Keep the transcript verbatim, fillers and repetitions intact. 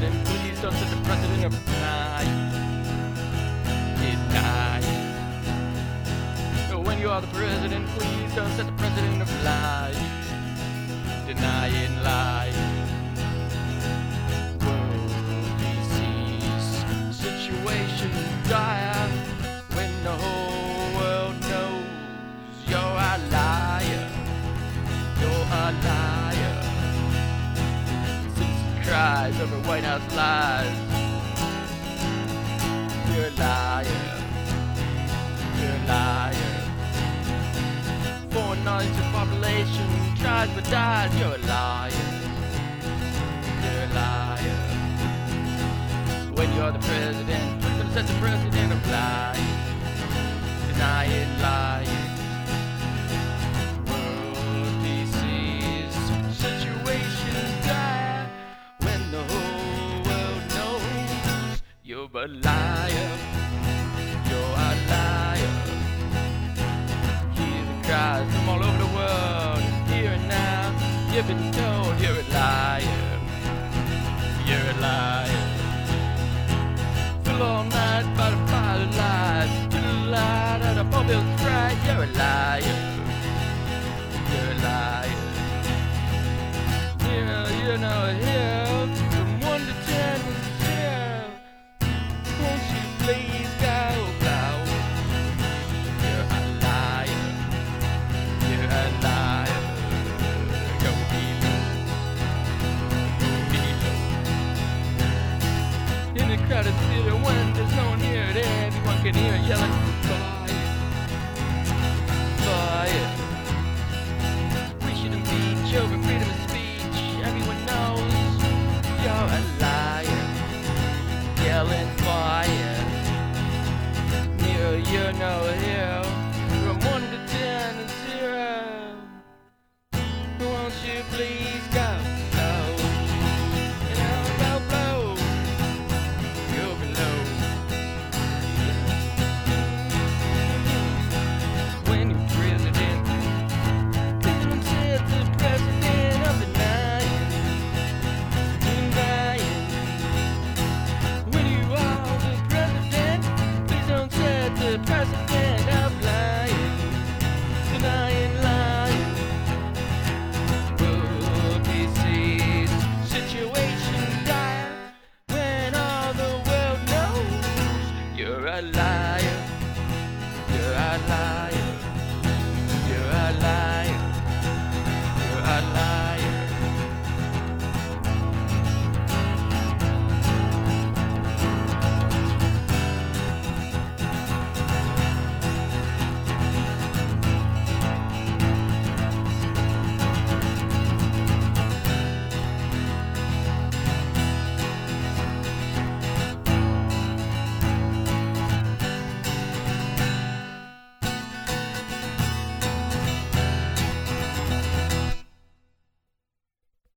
president, please don't set the precedent of lying. Denying. When you are the president, please don't set the precedent of lying. Denying, lying. World disease, situation dire, when the whole world knows you're a liar. You're a liar. Citizen cries over White House lies. You're a liar. You're a liar. Foreign knowledge of population tries but dies. You're a liar. You're a liar. When you're the president, please don't set the precedent of lying. Denying, lying. World disease, situation dire, when the whole world knows you're a liar. You're a liar. Hear the cries from all over the world. Here and now, you've been told you're a liar. You're a liar. Feel all night by the fire of lies. To the light of the mobile's bright. You're a liar. You're a liar. Here, you know, here, from one to ten, here. Won't you please go, go? You're a liar. You're a liar. Go below. Go below. In the crowded theater, when there's no one here, everyone can hear yelling, fire. Fire. We shouldn't be over freedom of speech. Everyone knows you're a liar. Yelling fire. Near, you know, here. From one to ten and zero. Won't you please go low? You know, go low. Go below. When you're president, please don't set the precedent of denying. Denying. When you are the president, please don't set the precedent of lying. Denying, lying. World disease, situation dire, when all the world knows you're a liar.